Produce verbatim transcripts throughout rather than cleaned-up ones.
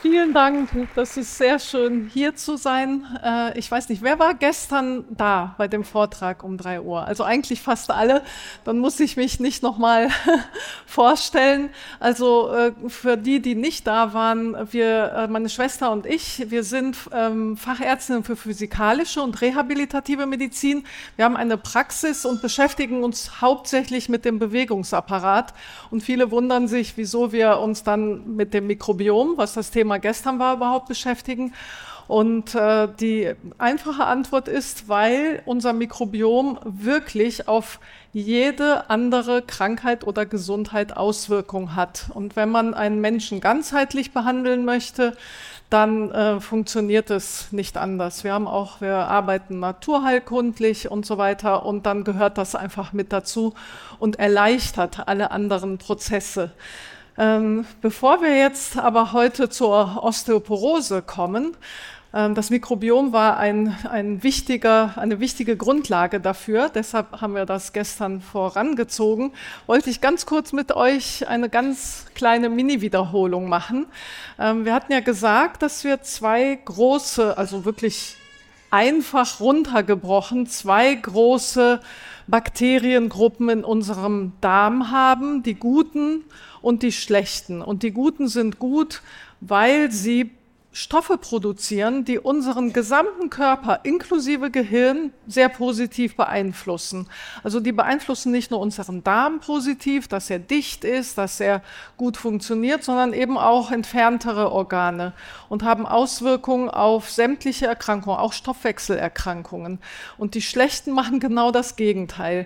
Vielen Dank. Das ist sehr schön, hier zu sein. Äh, ich weiß nicht, wer war gestern da bei dem Vortrag um drei Uhr? Also eigentlich fast alle. Dann muss ich mich nicht nochmal vorstellen. Also äh, für die, die nicht da waren, wir, äh, meine Schwester und ich, wir sind ähm, Fachärztinnen für physikalische und rehabilitative Medizin. Wir haben eine Praxis und beschäftigen uns hauptsächlich mit dem Bewegungsapparat. Und viele wundern sich, wieso wir uns dann mit dem Mikrobiom, was das Thema gestern war, überhaupt beschäftigen. Und äh, die einfache Antwort ist, weil unser Mikrobiom wirklich auf jede andere Krankheit oder Gesundheit Auswirkungen hat. Und wenn man einen Menschen ganzheitlich behandeln möchte, dann äh, funktioniert es nicht anders. Wir haben auch, wir arbeiten naturheilkundlich und so weiter, und dann gehört das einfach mit dazu und erleichtert alle anderen Prozesse. Ähm, bevor wir jetzt aber heute zur Osteoporose kommen, ähm, das Mikrobiom war ein, ein wichtiger, eine wichtige Grundlage dafür, deshalb haben wir das gestern vorangezogen, wollte ich ganz kurz mit euch eine ganz kleine Mini-Wiederholung machen. Ähm, wir hatten ja gesagt, dass wir zwei große, also wirklich einfach runtergebrochen, zwei große Bakteriengruppen in unserem Darm haben, die guten und die schlechten. Und die guten sind gut, weil sie Stoffe produzieren, die unseren gesamten Körper inklusive Gehirn sehr positiv beeinflussen. Also die beeinflussen nicht nur unseren Darm positiv, dass er dicht ist, dass er gut funktioniert, sondern eben auch entferntere Organe und haben Auswirkungen auf sämtliche Erkrankungen, auch Stoffwechselerkrankungen. Und die schlechten machen genau das Gegenteil.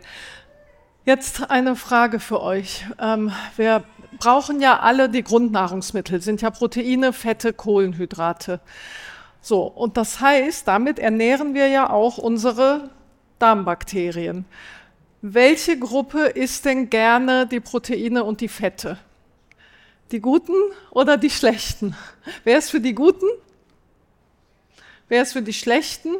Jetzt eine Frage für euch. Ähm, wir brauchen ja alle die Grundnahrungsmittel, sind ja Proteine, Fette, Kohlenhydrate. So, und das heißt, damit ernähren wir ja auch unsere Darmbakterien. Welche Gruppe isst denn gerne die Proteine und die Fette? Die guten oder die schlechten? Wer ist für die guten? Wer ist für die schlechten?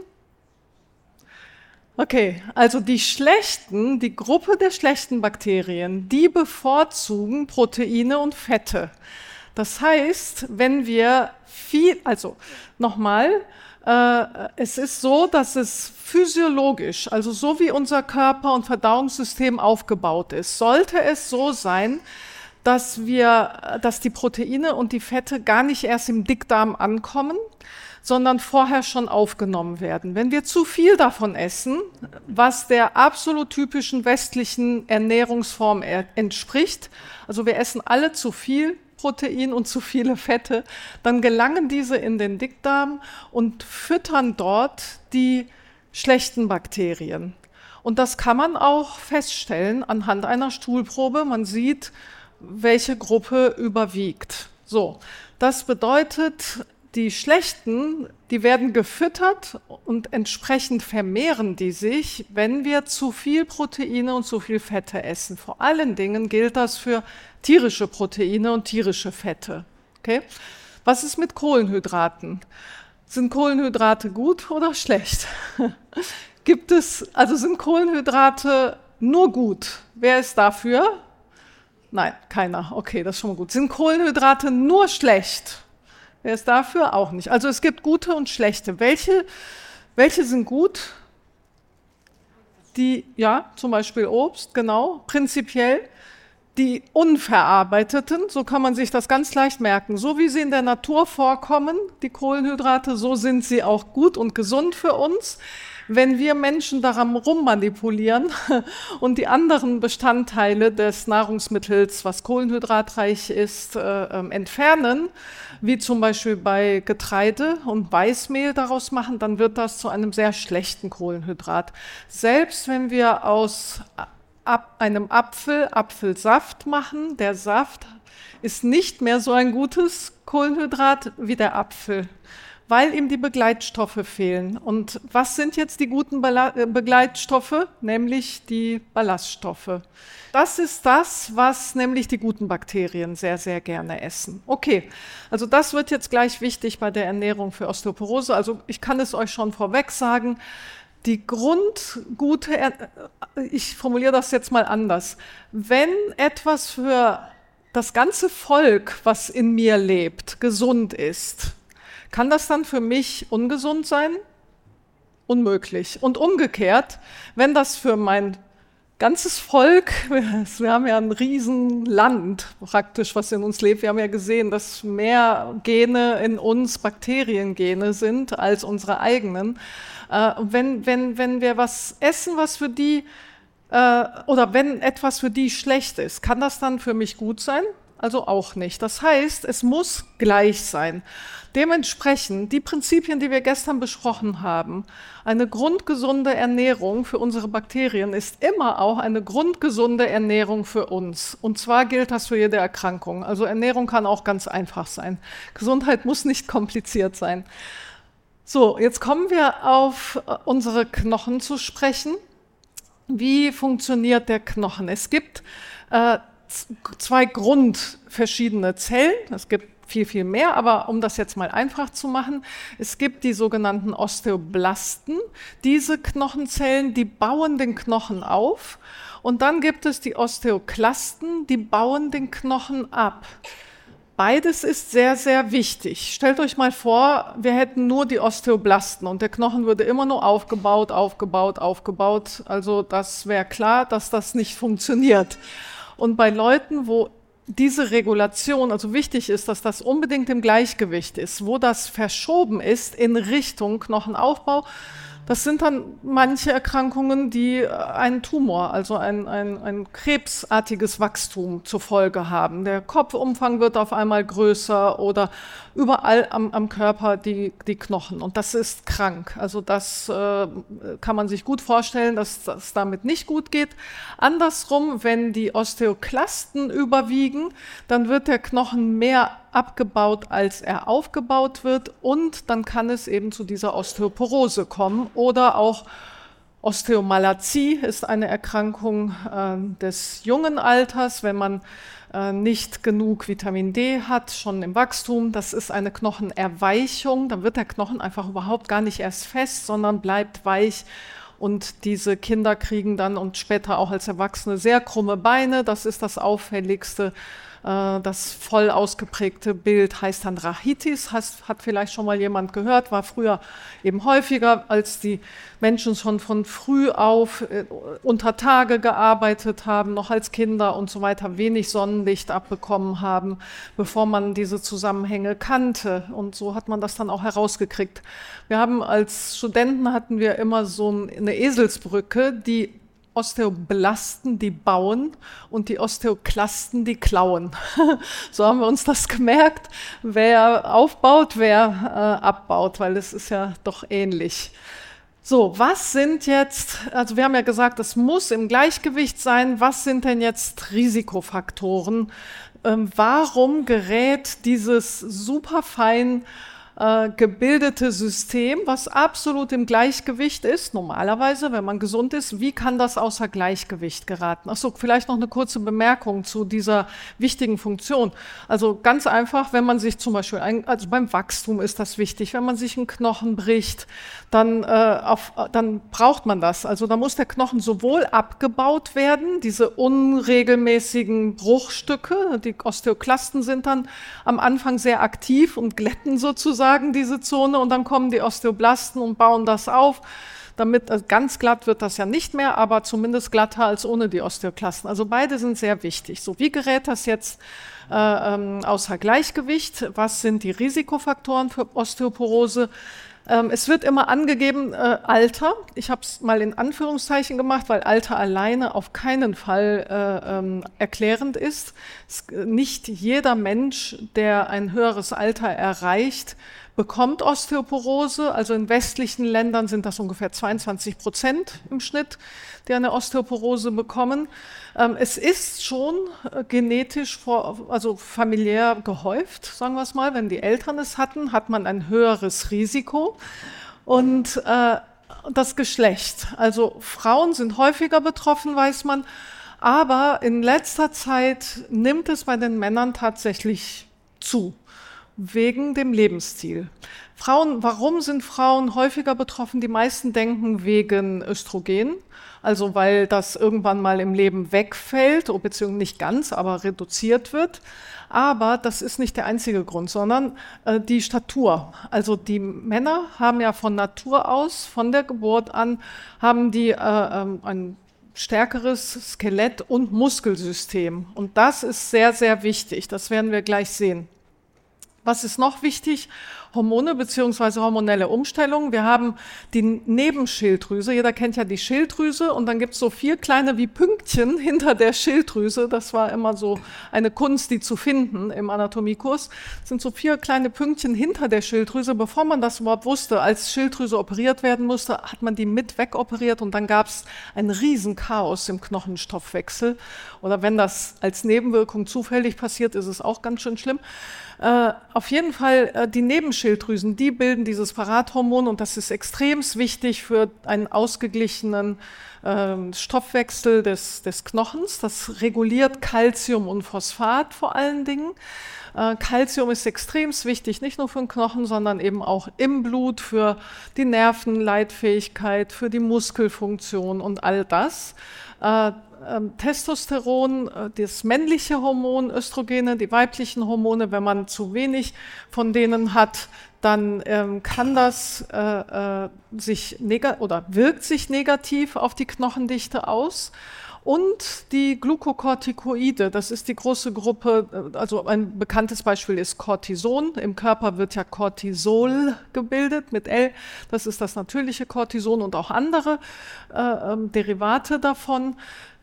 Okay, also die schlechten, die Gruppe der schlechten Bakterien, die bevorzugen Proteine und Fette. Das heißt, wenn wir viel, also nochmal, äh, es ist so, dass es physiologisch, also so wie unser Körper und Verdauungssystem aufgebaut ist, sollte es so sein, dass wir, dass die Proteine und die Fette gar nicht erst im Dickdarm ankommen, sondern vorher schon aufgenommen werden. Wenn wir zu viel davon essen, was der absolut typischen westlichen Ernährungsform entspricht, also wir essen alle zu viel Protein und zu viele Fette, dann gelangen diese in den Dickdarm und füttern dort die schlechten Bakterien. Und das kann man auch feststellen anhand einer Stuhlprobe. Man sieht, welche Gruppe überwiegt. So, das bedeutet, die schlechten, die werden gefüttert und entsprechend vermehren die sich, wenn wir zu viel Proteine und zu viel Fette essen. Vor allen Dingen gilt das für tierische Proteine und tierische Fette. Okay? Was ist mit Kohlenhydraten? Sind Kohlenhydrate gut oder schlecht? Gibt es, also sind Kohlenhydrate nur gut? Wer ist dafür? Nein, keiner. Okay, das ist schon mal gut. Sind Kohlenhydrate nur schlecht? Wer ist dafür? Auch nicht. Also es gibt gute und schlechte. Welche, welche sind gut? Die, ja, zum Beispiel Obst, genau, prinzipiell. Die unverarbeiteten, so kann man sich das ganz leicht merken. So wie sie in der Natur vorkommen, die Kohlenhydrate, so sind sie auch gut und gesund für uns. Wenn wir Menschen daran rummanipulieren und die anderen Bestandteile des Nahrungsmittels, was kohlenhydratreich ist, äh, äh, entfernen, wie zum Beispiel bei Getreide und Weißmehl daraus machen, dann wird das zu einem sehr schlechten Kohlenhydrat. Selbst wenn wir aus ab einem Apfel Apfelsaft machen, der Saft ist nicht mehr so ein gutes Kohlenhydrat wie der Apfel, weil ihm die Begleitstoffe fehlen. Und was sind jetzt die guten Begleitstoffe? Nämlich die Ballaststoffe. Das ist das, was nämlich die guten Bakterien sehr, sehr gerne essen. Okay, also das wird jetzt gleich wichtig bei der Ernährung für Osteoporose. Also ich kann es euch schon vorweg sagen, die grundgute, er- ich formuliere das jetzt mal anders, wenn etwas für das ganze Volk, was in mir lebt, gesund ist, kann das dann für mich ungesund sein? Unmöglich. Und umgekehrt, wenn das für mein ganzes Volk, wir haben ja ein Riesenland praktisch, was in uns lebt, wir haben ja gesehen, dass mehr Gene in uns Bakteriengene sind als unsere eigenen. Und wenn, wenn, wenn wir was essen, was für die, oder wenn etwas für die schlecht ist, kann das dann für mich gut sein? Also auch nicht. Das heißt, es muss gleich sein. Dementsprechend, die Prinzipien, die wir gestern besprochen haben, eine grundgesunde Ernährung für unsere Bakterien ist immer auch eine grundgesunde Ernährung für uns. Und zwar gilt das für jede Erkrankung. Also Ernährung kann auch ganz einfach sein. Gesundheit muss nicht kompliziert sein. So, jetzt kommen wir auf unsere Knochen zu sprechen. Wie funktioniert der Knochen? Es gibt äh, zwei grundverschiedene Zellen. Es gibt viel, viel mehr, aber um das jetzt mal einfach zu machen, es gibt die sogenannten Osteoblasten. Diese Knochenzellen, die bauen den Knochen auf. Und dann gibt es die Osteoklasten, die bauen den Knochen ab. Beides ist sehr, sehr wichtig. Stellt euch mal vor, wir hätten nur die Osteoblasten und der Knochen würde immer nur aufgebaut, aufgebaut, aufgebaut. Also das wäre klar, dass das nicht funktioniert. Und bei Leuten, wo diese Regulation, also wichtig ist, dass das unbedingt im Gleichgewicht ist, wo das verschoben ist in Richtung Knochenaufbau, das sind dann manche Erkrankungen, die einen Tumor, also ein, ein, ein krebsartiges Wachstum zur Folge haben. Der Kopfumfang wird auf einmal größer oder überall am, am Körper die, die Knochen. Und das ist krank. Also das äh, kann man sich gut vorstellen, dass das damit nicht gut geht. Andersrum, wenn die Osteoklasten überwiegen, dann wird der Knochen mehr abgebaut, als er aufgebaut wird, und dann kann es eben zu dieser Osteoporose kommen oder auch Osteomalazie ist eine Erkrankung äh, des jungen Alters, wenn man äh, nicht genug Vitamin D hat, schon im Wachstum. Das ist eine Knochenerweichung, dann wird der Knochen einfach überhaupt gar nicht erst fest, sondern bleibt weich. Und diese Kinder kriegen dann und später auch als Erwachsene sehr krumme Beine. Das ist das auffälligste. Das voll ausgeprägte Bild heißt dann Rachitis, hat, hat vielleicht schon mal jemand gehört, war früher eben häufiger, als die Menschen schon von früh auf äh, unter Tage gearbeitet haben, noch als Kinder und so weiter, wenig Sonnenlicht abbekommen haben, bevor man diese Zusammenhänge kannte. Und so hat man das dann auch herausgekriegt. Wir haben als Studenten hatten wir immer so eine Eselsbrücke, die Osteoblasten, die bauen, und die Osteoklasten, die klauen. So haben wir uns das gemerkt, wer aufbaut, wer äh, abbaut, weil es ist ja doch ähnlich. So, was sind jetzt, also wir haben ja gesagt, es muss im Gleichgewicht sein, was sind denn jetzt Risikofaktoren? Ähm, warum gerät dieses superfein Äh, gebildete System, was absolut im Gleichgewicht ist, normalerweise, wenn man gesund ist, wie kann das außer Gleichgewicht geraten? Achso, vielleicht noch eine kurze Bemerkung zu dieser wichtigen Funktion. Also ganz einfach, wenn man sich zum Beispiel, ein, also beim Wachstum ist das wichtig, wenn man sich einen Knochen bricht, dann, äh, auf, dann braucht man das. Also da muss der Knochen sowohl abgebaut werden, diese unregelmäßigen Bruchstücke, die Osteoklasten sind dann am Anfang sehr aktiv und glätten sozusagen diese Zone, und dann kommen die Osteoblasten und bauen das auf. Damit, also ganz glatt wird das ja nicht mehr, aber zumindest glatter als ohne die Osteoklasten. Also beide sind sehr wichtig. So, wie gerät das jetzt äh, ähm, außer Gleichgewicht? Was sind die Risikofaktoren für Osteoporose? Ähm, es wird immer angegeben, äh, Alter. Ich habe es mal in Anführungszeichen gemacht, weil Alter alleine auf keinen Fall äh, ähm, erklärend ist. Es, nicht jeder Mensch, der ein höheres Alter erreicht, bekommt Osteoporose. Also in westlichen Ländern sind das ungefähr zweiundzwanzig Prozent im Schnitt, die eine Osteoporose bekommen. Ähm, es ist schon äh, genetisch, vor, also familiär gehäuft, sagen wir es mal. Wenn die Eltern es hatten, hat man ein höheres Risiko. Und äh, das Geschlecht. Also Frauen sind häufiger betroffen, weiß man. Aber in letzter Zeit nimmt es bei den Männern tatsächlich zu. Wegen dem Lebensstil. Frauen, warum sind Frauen häufiger betroffen? Die meisten denken wegen Östrogen, also weil das irgendwann mal im Leben wegfällt, beziehungsweise nicht ganz, aber reduziert wird. Aber das ist nicht der einzige Grund, sondern äh, die Statur. Also die Männer haben ja von Natur aus, von der Geburt an, haben die äh, ähm, ein stärkeres Skelett- und Muskelsystem. Und das ist sehr, sehr wichtig. Das werden wir gleich sehen. Was ist noch wichtig? Hormone bzw. hormonelle Umstellungen. Wir haben die Nebenschilddrüse. Jeder kennt ja die Schilddrüse und dann gibt es so vier kleine wie Pünktchen hinter der Schilddrüse. Das war immer so eine Kunst, die zu finden im Anatomiekurs. Das sind so vier kleine Pünktchen hinter der Schilddrüse. Bevor man das überhaupt wusste, als Schilddrüse operiert werden musste, hat man die mit wegoperiert und dann gab es ein Riesenchaos im Knochenstoffwechsel. Oder wenn das als Nebenwirkung zufällig passiert, ist es auch ganz schön schlimm. Äh, auf jeden Fall äh, die Nebenschilddrüsen, die bilden dieses Parathormon und das ist extrem wichtig für einen ausgeglichenen äh, Stoffwechsel des, des Knochens. Das reguliert Calcium und Phosphat vor allen Dingen. Äh, Calcium ist extrem wichtig, nicht nur für den Knochen, sondern eben auch im Blut für die Nervenleitfähigkeit, für die Muskelfunktion und all das. Äh, Ähm, Testosteron, äh, das männliche Hormon, Östrogene, die weiblichen Hormone, wenn man zu wenig von denen hat, dann ähm, kann das äh, äh, sich neg- oder wirkt sich negativ auf die Knochendichte aus. Und die Glukokortikoide, das ist die große Gruppe, also ein bekanntes Beispiel ist Cortison. Im Körper wird ja Cortisol gebildet mit L, das ist das natürliche Cortison und auch andere äh, ähm, Derivate davon.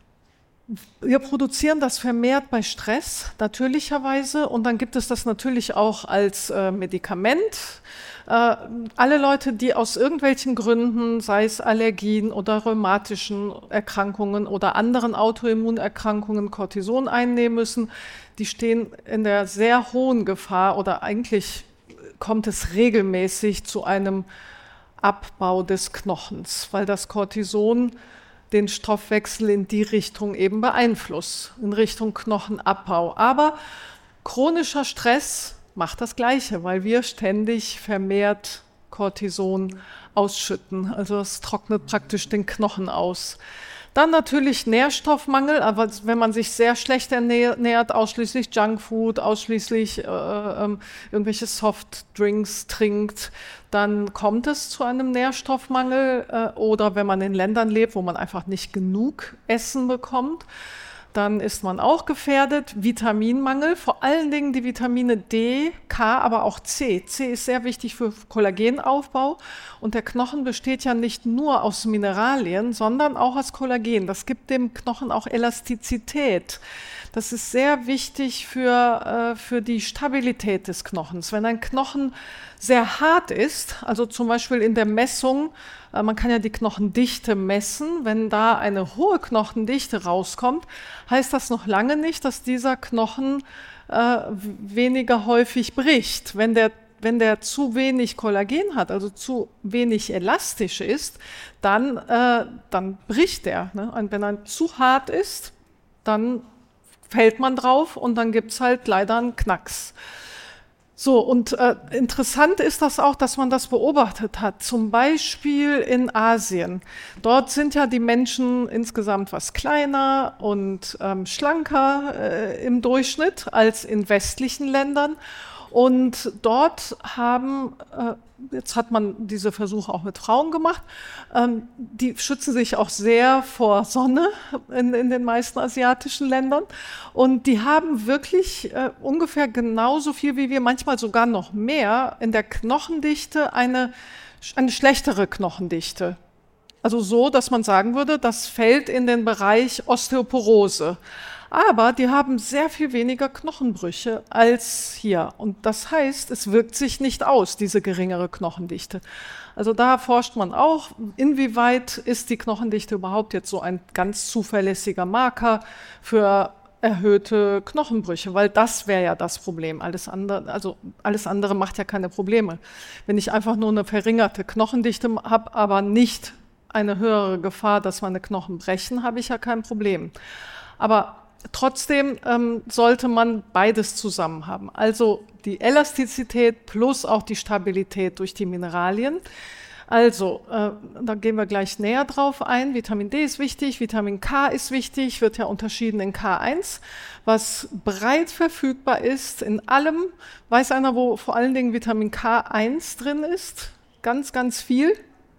Wir produzieren das vermehrt bei Stress, natürlicherweise, und dann gibt es das natürlich auch als äh, Medikament. Äh, alle Leute, die aus irgendwelchen Gründen, sei es Allergien oder rheumatischen Erkrankungen oder anderen Autoimmunerkrankungen, Cortison einnehmen müssen, die stehen in der sehr hohen Gefahr oder eigentlich kommt es regelmäßig zu einem Abbau des Knochens, weil das Cortison den Stoffwechsel in die Richtung eben beeinflusst, in Richtung Knochenabbau. Aber chronischer Stress macht das Gleiche, weil wir ständig vermehrt Cortison ausschütten. Also es trocknet praktisch den Knochen aus. Dann natürlich Nährstoffmangel, aber wenn man sich sehr schlecht ernährt, ausschließlich Junkfood, ausschließlich äh, äh, irgendwelche Softdrinks trinkt, dann kommt es zu einem Nährstoffmangel. Äh, oder wenn man in Ländern lebt, wo man einfach nicht genug Essen bekommt, dann ist man auch gefährdet. Vitaminmangel, vor allen Dingen die Vitamine D, K, aber auch C. C ist sehr wichtig für Kollagenaufbau und der Knochen besteht ja nicht nur aus Mineralien, sondern auch aus Kollagen. Das gibt dem Knochen auch Elastizität. Das ist sehr wichtig für, äh, für die Stabilität des Knochens. Wenn ein Knochen sehr hart ist, also zum Beispiel in der Messung, äh, man kann ja die Knochendichte messen, wenn da eine hohe Knochendichte rauskommt, heißt das noch lange nicht, dass dieser Knochen äh, weniger häufig bricht. Wenn der Wenn der zu wenig Kollagen hat, also zu wenig elastisch ist, dann, äh, dann bricht er. Ne? Und wenn er zu hart ist, dann fällt man drauf und dann gibt es halt leider einen Knacks. So, und äh, interessant ist das auch, dass man das beobachtet hat, zum Beispiel in Asien. Dort sind ja die Menschen insgesamt was kleiner und ähm, schlanker äh, im Durchschnitt als in westlichen Ländern. Und dort haben, äh, jetzt hat man diese Versuche auch mit Frauen gemacht, ähm, die schützen sich auch sehr vor Sonne in, in den meisten asiatischen Ländern. Und die haben wirklich äh, ungefähr genauso viel wie wir, manchmal sogar noch mehr, in der Knochendichte eine, eine schlechtere Knochendichte. Also so, dass man sagen würde, das fällt in den Bereich Osteoporose. Aber die haben sehr viel weniger Knochenbrüche als hier. Und das heißt, es wirkt sich nicht aus, diese geringere Knochendichte. Also da forscht man auch, inwieweit ist die Knochendichte überhaupt jetzt so ein ganz zuverlässiger Marker für erhöhte Knochenbrüche, weil das wäre ja das Problem. Alles andere, also alles andere macht ja keine Probleme. Wenn ich einfach nur eine verringerte Knochendichte habe, aber nicht eine höhere Gefahr, dass meine Knochen brechen, habe ich ja kein Problem. Aber trotzdem ähm, sollte man beides zusammen haben. Also die Elastizität plus auch die Stabilität durch die Mineralien. Also, äh, da gehen wir gleich näher drauf ein. Vitamin D ist wichtig, Vitamin K ist wichtig, wird ja unterschieden in K eins, was breit verfügbar ist in allem. Weiß einer, wo vor allen Dingen Vitamin K eins drin ist? Ganz, ganz viel.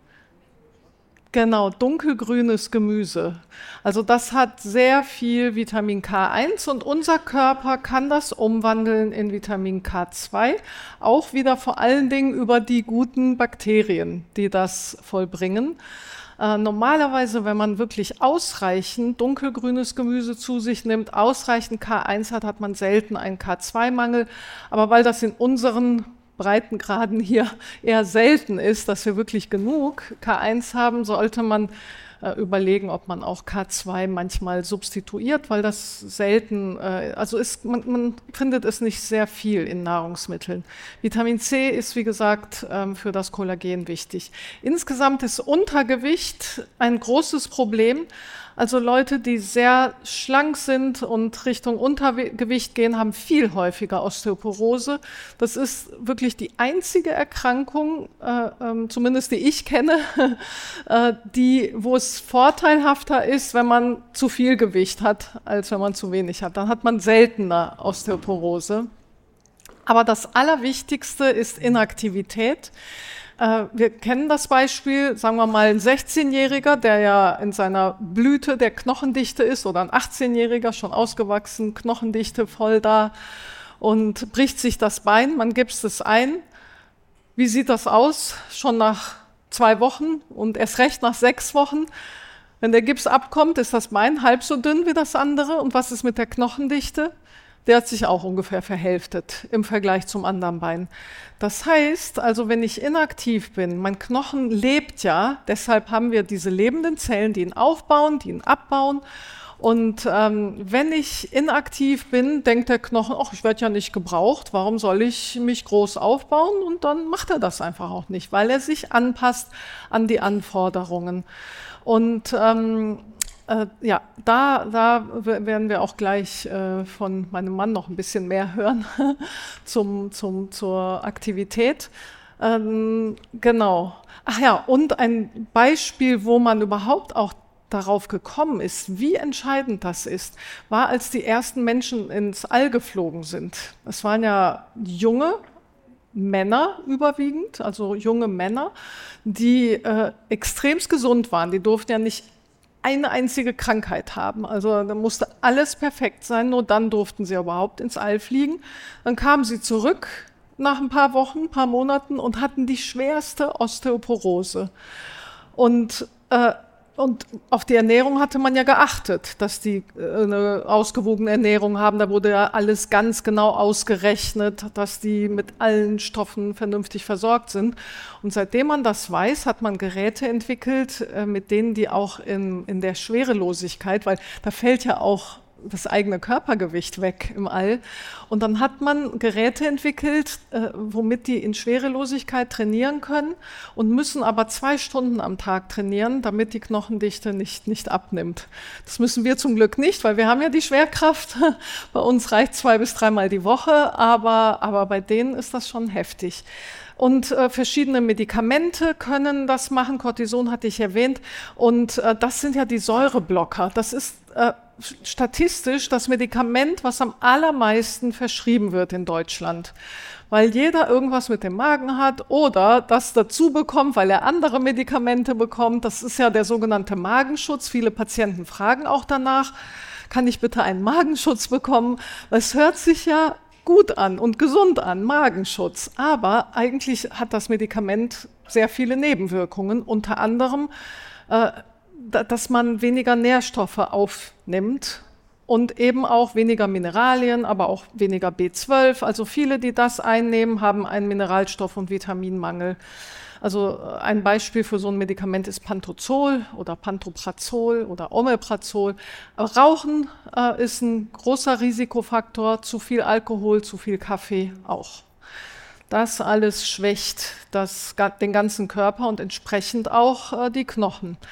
Genau, dunkelgrünes Gemüse. Also das hat sehr viel Vitamin K eins und unser Körper kann das umwandeln in Vitamin K zwei, auch wieder vor allen Dingen über die guten Bakterien, die das vollbringen. Äh, normalerweise, wenn man wirklich ausreichend dunkelgrünes Gemüse zu sich nimmt, ausreichend K eins hat, hat man selten einen K zwei Mangel. Aber weil das in unseren Breitengraden hier eher selten ist, dass wir wirklich genug K eins haben, sollte man äh, überlegen, ob man auch K zwei manchmal substituiert, weil das selten, äh, also ist, man, man findet es nicht sehr viel in Nahrungsmitteln. Vitamin C ist, wie gesagt, ähm, für das Kollagen wichtig. Insgesamt ist Untergewicht ein großes Problem. Also Leute, die sehr schlank sind und Richtung Untergewicht gehen, haben viel häufiger Osteoporose. Das ist wirklich die einzige Erkrankung, äh, äh, zumindest die ich kenne, äh, die, wo es vorteilhafter ist, wenn man zu viel Gewicht hat, als wenn man zu wenig hat. Dann hat man seltener Osteoporose. Aber das Allerwichtigste ist Inaktivität. Wir kennen das Beispiel, sagen wir mal, ein sechzehnjähriger, der ja in seiner Blüte der Knochendichte ist, oder ein achtzehnjähriger, schon ausgewachsen, Knochendichte voll da und bricht sich das Bein, man gipst es ein. Wie sieht das aus? Schon nach zwei Wochen und erst recht nach sechs Wochen. Wenn der Gips abkommt, ist das Bein halb so dünn wie das andere. Und was ist mit der Knochendichte? Der hat sich auch ungefähr verhälftet im Vergleich zum anderen Bein. Das heißt, also wenn ich inaktiv bin, mein Knochen lebt ja, deshalb haben wir diese lebenden Zellen, die ihn aufbauen, die ihn abbauen. Und ähm, wenn ich inaktiv bin, denkt der Knochen, ach, ich werde ja nicht gebraucht, warum soll ich mich groß aufbauen? Und dann macht er das einfach auch nicht, weil er sich anpasst an die Anforderungen. Und ähm, Äh, ja, da, da werden wir auch gleich äh, von meinem Mann noch ein bisschen mehr hören zum, zum, zur Aktivität. Ähm, genau. Ach ja, und ein Beispiel, wo man überhaupt auch darauf gekommen ist, wie entscheidend das ist, war, als die ersten Menschen ins All geflogen sind. Es waren ja junge Männer überwiegend, also junge Männer, die äh, extremst gesund waren. Die durften ja nicht eine einzige Krankheit haben. Also da musste alles perfekt sein, nur dann durften sie überhaupt ins All fliegen. Dann kamen sie zurück nach ein paar Wochen, ein paar Monaten und hatten die schwerste Osteoporose. Und äh, Und auf die Ernährung hatte man ja geachtet, dass die äh, eine ausgewogene Ernährung haben. Da wurde ja alles ganz genau ausgerechnet, dass die mit allen Stoffen vernünftig versorgt sind. Und seitdem man das weiß, hat man Geräte entwickelt, äh, mit denen die auch in, in der Schwerelosigkeit, weil da fällt ja auch das eigene Körpergewicht weg im All. Und dann hat man Geräte entwickelt, äh, womit die in Schwerelosigkeit trainieren können und müssen aber zwei Stunden am Tag trainieren, damit die Knochendichte nicht, nicht abnimmt. Das müssen wir zum Glück nicht, weil wir haben ja die Schwerkraft. Bei uns reicht zwei bis dreimal die Woche, aber, aber bei denen ist das schon heftig. Und äh, verschiedene Medikamente können das machen. Cortison hatte ich erwähnt. Und äh, das sind ja die Säureblocker. Das ist äh, statistisch das Medikament, was am allermeisten verschrieben wird in Deutschland. Weil jeder irgendwas mit dem Magen hat oder das dazu bekommt, weil er andere Medikamente bekommt. Das ist ja der sogenannte Magenschutz. Viele Patienten fragen auch danach, kann ich bitte einen Magenschutz bekommen? Es hört sich ja gut an und gesund an, Magenschutz. Aber eigentlich hat das Medikament sehr viele Nebenwirkungen, unter anderem, äh, dass man weniger Nährstoffe aufnimmt und eben auch weniger Mineralien, aber auch weniger B zwölf. Also viele, die das einnehmen, haben einen Mineralstoff- und Vitaminmangel. Also ein Beispiel für so ein Medikament ist Pantozol oder Pantoprazol oder Omeprazol. Rauchen äh, ist ein großer Risikofaktor, zu viel Alkohol, zu viel Kaffee auch. Das alles schwächt das, den ganzen Körper und entsprechend auch äh, die Knochen.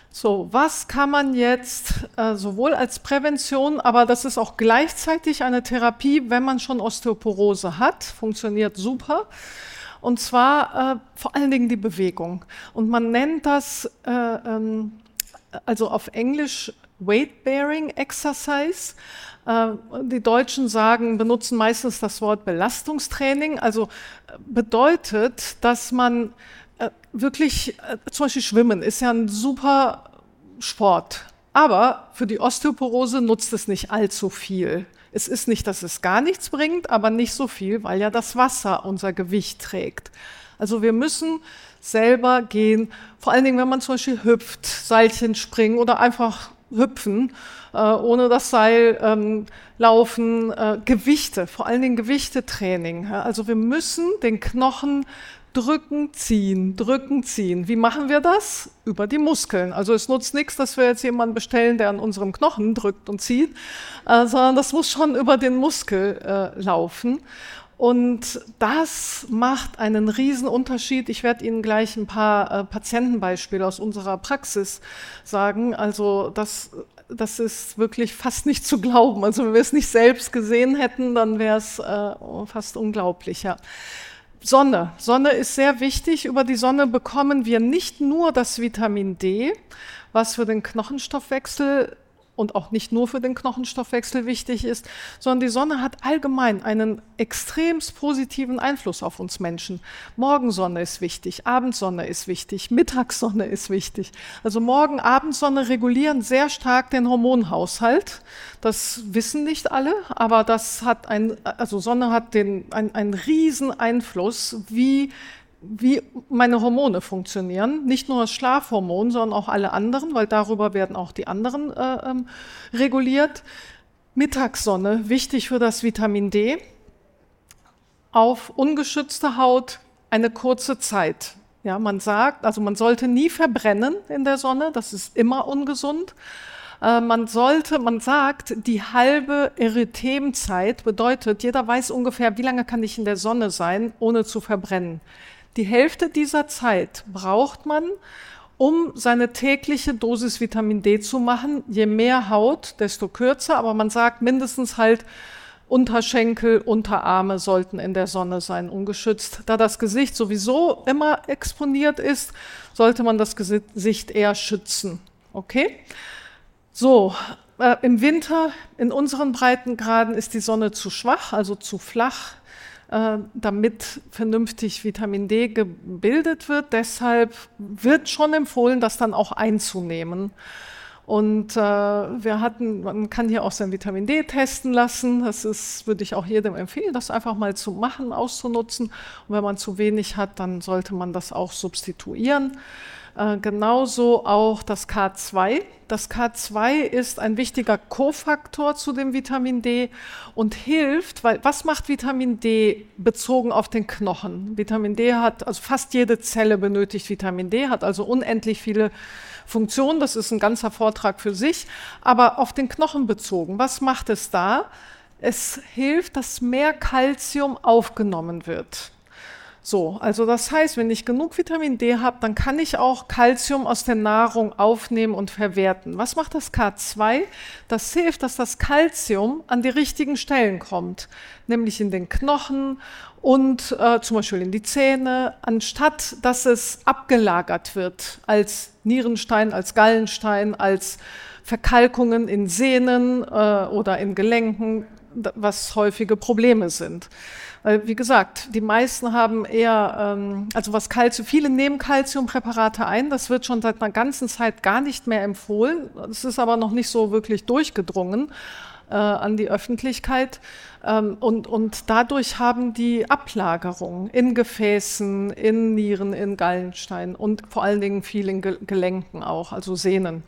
So, was kann man jetzt äh, sowohl als Prävention, aber das ist auch gleichzeitig eine Therapie, wenn man schon Osteoporose hat, funktioniert super. Und zwar äh, vor allen Dingen die Bewegung. Und man nennt das äh, ähm, also auf Englisch Weight-Bearing Exercise. Äh, die Deutschen sagen, benutzen meistens das Wort Belastungstraining. Also äh, bedeutet, dass man äh, wirklich, äh, zum Beispiel Schwimmen ist ja ein super Sport. Aber für die Osteoporose nutzt es nicht allzu viel. Es ist nicht, dass es gar nichts bringt, aber nicht so viel, weil ja das Wasser unser Gewicht trägt. Also wir müssen selber gehen, vor allen Dingen, wenn man zum Beispiel hüpft, Seilchen springen oder einfach hüpfen, äh, ohne das Seil ähm, laufen, äh, Gewichte, vor allen Dingen Gewichtetraining. Ja? Also wir müssen den Knochen drücken, ziehen, drücken, ziehen. Wie machen wir das? Über die Muskeln. Also es nutzt nichts, dass wir jetzt jemanden bestellen, der an unserem Knochen drückt und zieht, äh, sondern das muss schon über den Muskel äh, laufen. Und das macht einen riesen Unterschied. Ich werde Ihnen gleich ein paar äh, Patientenbeispiele aus unserer Praxis sagen. Also das, das ist wirklich fast nicht zu glauben. Also wenn wir es nicht selbst gesehen hätten, dann wäre es äh, fast unglaublicher. Sonne. Sonne ist sehr wichtig. Über die Sonne bekommen wir nicht nur das Vitamin D, was für den Knochenstoffwechsel und auch nicht nur für den Knochenstoffwechsel wichtig ist, sondern die Sonne hat allgemein einen extremst positiven Einfluss auf uns Menschen. Morgensonne ist wichtig, Abendsonne ist wichtig, Mittagssonne ist wichtig. Also Morgen-, Abendsonne regulieren sehr stark den Hormonhaushalt. Das wissen nicht alle, aber das hat ein, also Sonne hat den, ein, einen riesen Einfluss, wie wie meine Hormone funktionieren. Nicht nur das Schlafhormon, sondern auch alle anderen, weil darüber werden auch die anderen äh, ähm, reguliert. Mittagssonne, wichtig für das Vitamin D. Auf ungeschützte Haut eine kurze Zeit. Ja, man sagt, also man sollte nie verbrennen in der Sonne, das ist immer ungesund. Äh, man sollte, man sagt, die halbe Erythemzeit bedeutet, jeder weiß ungefähr, wie lange kann ich in der Sonne sein, ohne zu verbrennen. Die Hälfte dieser Zeit braucht man, um seine tägliche Dosis Vitamin D zu machen. Je mehr Haut, desto kürzer, aber man sagt mindestens halt Unterschenkel, Unterarme sollten in der Sonne sein, ungeschützt. Da das Gesicht sowieso immer exponiert ist, sollte man das Gesicht eher schützen. Okay? So, äh, im Winter in unseren Breitengraden ist die Sonne zu schwach, also zu flach, damit vernünftig Vitamin D gebildet wird. Deshalb wird schon empfohlen, das dann auch einzunehmen. Und äh, wir hatten, man kann hier auch sein Vitamin D testen lassen. Das ist, würde ich auch jedem empfehlen, das einfach mal zu machen, auszunutzen. Und wenn man zu wenig hat, dann sollte man das auch substituieren. Äh, genauso auch das K zwei. Das K zwei ist ein wichtiger Kofaktor zu dem Vitamin D und hilft, weil was macht Vitamin D bezogen auf den Knochen? Vitamin D hat, also fast jede Zelle benötigt Vitamin D, hat also unendlich viele Funktionen, das ist ein ganzer Vortrag für sich, aber auf den Knochen bezogen, was macht es da? Es hilft, dass mehr Calcium aufgenommen wird. So, also das heißt, wenn ich genug Vitamin D habe, dann kann ich auch Calcium aus der Nahrung aufnehmen und verwerten. Was macht das K zwei? Das hilft, dass das Calcium an die richtigen Stellen kommt, nämlich in den Knochen und äh, zum Beispiel in die Zähne, anstatt dass es abgelagert wird als Nierenstein, als Gallenstein, als Verkalkungen in Sehnen äh, oder in Gelenken, was häufige Probleme sind. Weil, wie gesagt, die meisten haben eher, ähm, also was Calcium, viele nehmen Calciumpräparate ein, das wird schon seit einer ganzen Zeit gar nicht mehr empfohlen. Es ist aber noch nicht so wirklich durchgedrungen äh, an die Öffentlichkeit. Ähm, und, und dadurch haben die Ablagerungen in Gefäßen, in Nieren, in Gallenstein und vor allen Dingen viel in Ge- Gelenken auch, also Sehnen.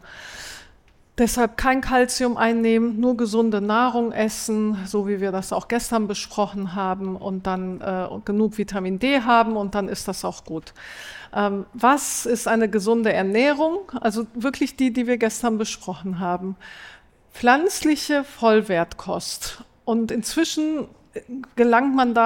Deshalb kein Calcium einnehmen, nur gesunde Nahrung essen, so wie wir das auch gestern besprochen haben, und dann äh, genug Vitamin D haben, und dann ist das auch gut. Ähm, was ist eine gesunde Ernährung? Also wirklich die, die wir gestern besprochen haben. Pflanzliche Vollwertkost. Und inzwischen gelangt man da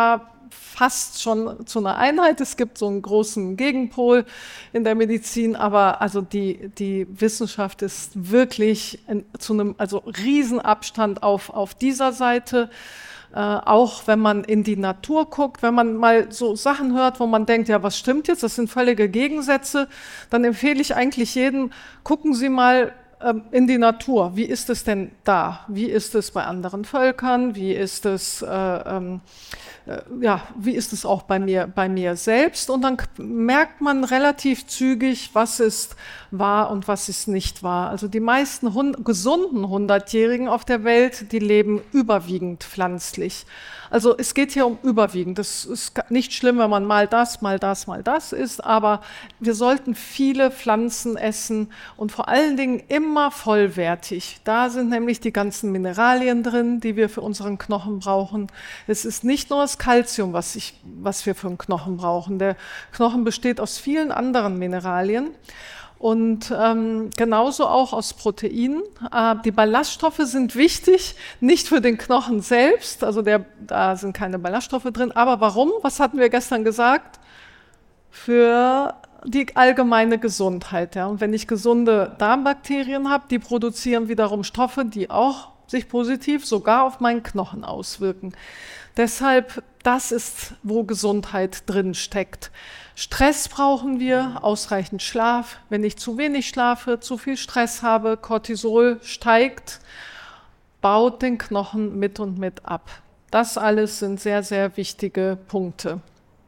fast schon zu einer Einheit. Es gibt so einen großen Gegenpol in der Medizin, aber also die, die Wissenschaft ist wirklich in, zu einem also Riesenabstand auf, auf dieser Seite. Äh, auch wenn man in die Natur guckt, wenn man mal so Sachen hört, wo man denkt, ja, was stimmt jetzt? Das sind völlige Gegensätze. Dann empfehle ich eigentlich jedem, gucken Sie mal ähm, in die Natur. Wie ist es denn da? Wie ist es bei anderen Völkern? Wie ist es, äh, ähm, äh, ja, wie ist es auch bei mir, bei mir selbst? Und dann merkt man relativ zügig, was ist wahr und was ist nicht wahr. Also die meisten hund- gesunden Hundertjährigen auf der Welt, die leben überwiegend pflanzlich. Also es geht hier um überwiegend. Das ist nicht schlimm, wenn man mal das, mal das, mal das isst, aber wir sollten viele Pflanzen essen und vor allen Dingen immer vollwertig. Da sind nämlich die ganzen Mineralien drin, die wir für unseren Knochen brauchen. Es ist nicht nur das Kalzium, was, ich, was wir für einen Knochen brauchen. Der Knochen besteht aus vielen anderen Mineralien. Und ähm, genauso auch aus Proteinen. Äh, die Ballaststoffe sind wichtig, nicht für den Knochen selbst, also der, da sind keine Ballaststoffe drin. Aber warum? Was hatten wir gestern gesagt? Für die allgemeine Gesundheit. Ja. Und wenn ich gesunde Darmbakterien habe, die produzieren wiederum Stoffe, die auch sich positiv sogar auf meinen Knochen auswirken. Deshalb, das ist, wo Gesundheit drin steckt. Stress brauchen wir, ausreichend Schlaf. Wenn ich zu wenig schlafe, zu viel Stress habe, Cortisol steigt, baut den Knochen mit und mit ab. Das alles sind sehr, sehr wichtige Punkte.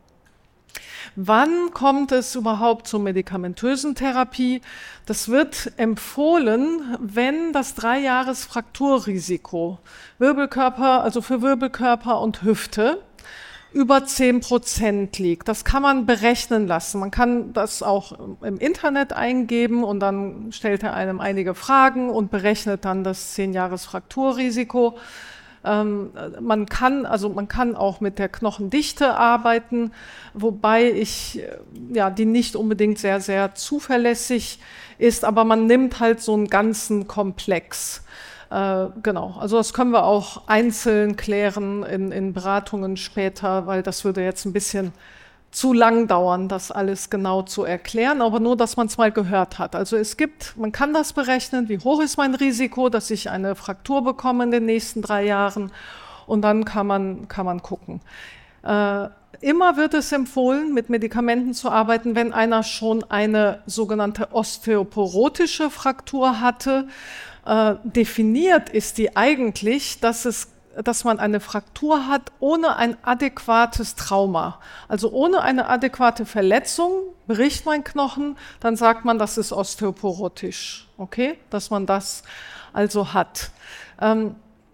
Wann kommt es überhaupt zur medikamentösen Therapie? Das wird empfohlen, wenn das Drei-Jahres-Frakturrisiko Wirbelkörper, also für Wirbelkörper und Hüfte, über zehn Prozent liegt. Das kann man berechnen lassen. Man kann das auch im Internet eingeben und dann stellt er einem einige Fragen und berechnet dann das zehn-Jahres-Frakturrisiko. Ähm, man kann, also man kann auch mit der Knochendichte arbeiten, wobei ich, ja, die nicht unbedingt sehr, sehr zuverlässig ist, aber man nimmt halt so einen ganzen Komplex. Äh, genau, also das können wir auch einzeln klären in, in Beratungen später, weil das würde jetzt ein bisschen zu lang dauern, das alles genau zu erklären, aber nur, dass man es mal gehört hat. Also es gibt, man kann das berechnen, wie hoch ist mein Risiko, dass ich eine Fraktur bekomme in den nächsten drei Jahren und dann kann man, kann man gucken. Äh, immer wird es empfohlen, mit Medikamenten zu arbeiten, wenn einer schon eine sogenannte osteoporotische Fraktur hatte. Äh, definiert ist die eigentlich, dass es dass man eine Fraktur hat ohne ein adäquates Trauma. Also ohne eine adäquate Verletzung bricht mein Knochen, dann sagt man, das ist osteoporotisch, okay? Dass man das also hat. Ähm,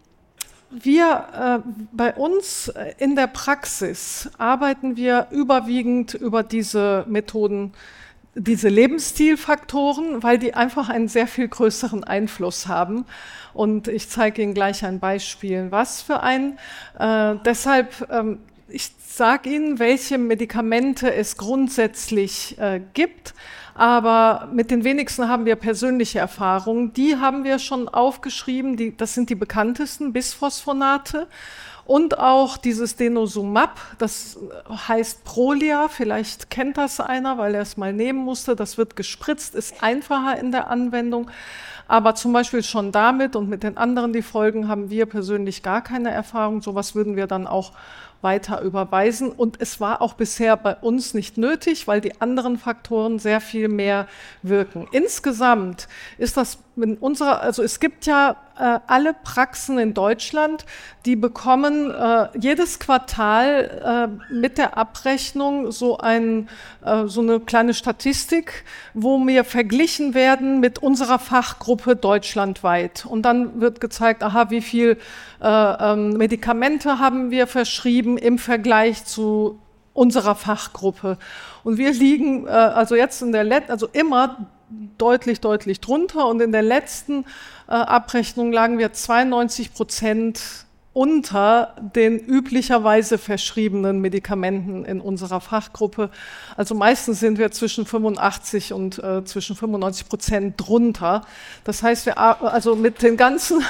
wir, äh, bei uns in der Praxis arbeiten wir überwiegend über diese Methoden, diese Lebensstilfaktoren, weil die einfach einen sehr viel größeren Einfluss haben. Und ich zeige Ihnen gleich ein Beispiel, was für einen. Äh, deshalb, ähm, ich sage Ihnen, welche Medikamente es grundsätzlich äh, gibt, aber mit den wenigsten haben wir persönliche Erfahrungen. Die haben wir schon aufgeschrieben, die, das sind die bekanntesten, Bisphosphonate. Und auch dieses Denosumab, das heißt Prolia, vielleicht kennt das einer, weil er es mal nehmen musste. Das wird gespritzt, ist einfacher in der Anwendung. Aber zum Beispiel schon damit und mit den anderen, die Folgen, haben wir persönlich gar keine Erfahrung. Sowas würden wir dann auch weiter überweisen. Und es war auch bisher bei uns nicht nötig, weil die anderen Faktoren sehr viel mehr wirken. Insgesamt ist das in unserer, also es gibt ja äh, alle Praxen in Deutschland, die bekommen äh, jedes Quartal äh, mit der Abrechnung so, ein, äh, so eine kleine Statistik, wo wir verglichen werden mit unserer Fachgruppe deutschlandweit. Und dann wird gezeigt, aha, wie viel äh, ähm, Medikamente haben wir verschrieben im Vergleich zu unserer Fachgruppe. Und wir liegen äh, also jetzt in der Let also immer deutlich, deutlich drunter und in der letzten äh, Abrechnung lagen wir zweiundneunzig Prozent unter den üblicherweise verschriebenen Medikamenten in unserer Fachgruppe. Also meistens sind wir zwischen fünfundachtzig und äh, zwischen fünfundneunzig Prozent drunter. Das heißt, wir also mit den ganzen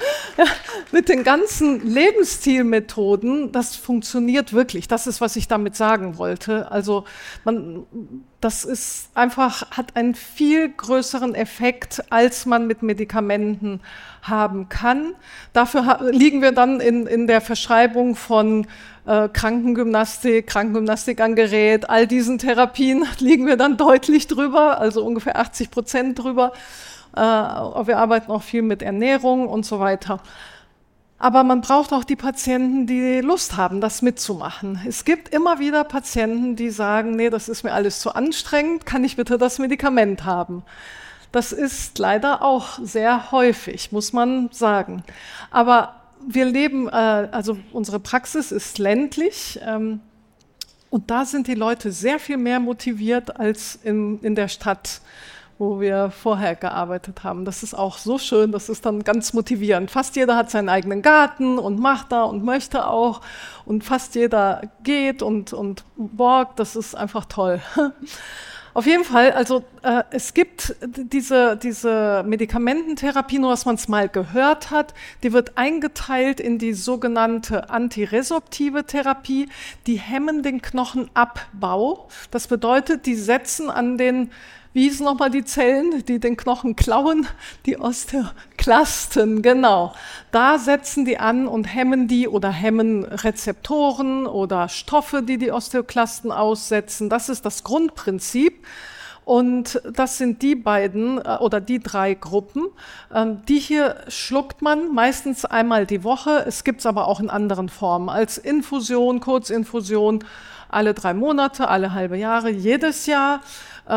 mit den ganzen Lebensstilmethoden, das funktioniert wirklich. Das ist, was ich damit sagen wollte. Also man Das ist einfach, hat einen viel größeren Effekt, als man mit Medikamenten haben kann. Dafür ha- liegen wir dann in, in der Verschreibung von äh, Krankengymnastik, Krankengymnastik an Gerät, all diesen Therapien liegen wir dann deutlich drüber, also ungefähr achtzig Prozent drüber. Äh, wir arbeiten auch viel mit Ernährung und so weiter. Aber man braucht auch die Patienten, die Lust haben, das mitzumachen. Es gibt immer wieder Patienten, die sagen, nee, das ist mir alles zu anstrengend, kann ich bitte das Medikament haben? Das ist leider auch sehr häufig, muss man sagen. Aber wir leben, äh, also unsere Praxis ist ländlich, ähm, und da sind die Leute sehr viel mehr motiviert als in, in der Stadt, wo wir vorher gearbeitet haben. Das ist auch so schön, das ist dann ganz motivierend. Fast jeder hat seinen eigenen Garten und macht da und möchte auch. Und fast jeder geht und, und borgt, das ist einfach toll. Auf jeden Fall, also äh, es gibt diese, diese Medikamententherapie, nur dass man es mal gehört hat, die wird eingeteilt in die sogenannte antiresorptive Therapie. Die hemmen den Knochenabbau. Das bedeutet, die setzen an den, wie hießen nochmal die Zellen, die den Knochen klauen? Die Osteoklasten, genau. Da setzen die an und hemmen die oder hemmen Rezeptoren oder Stoffe, die die Osteoklasten aussetzen. Das ist das Grundprinzip. Und das sind die beiden äh, oder die drei Gruppen. Ähm, die hier schluckt man meistens einmal die Woche. Es gibt es aber auch in anderen Formen, als Infusion, Kurzinfusion, alle drei Monate, alle halbe Jahre, jedes Jahr. Äh,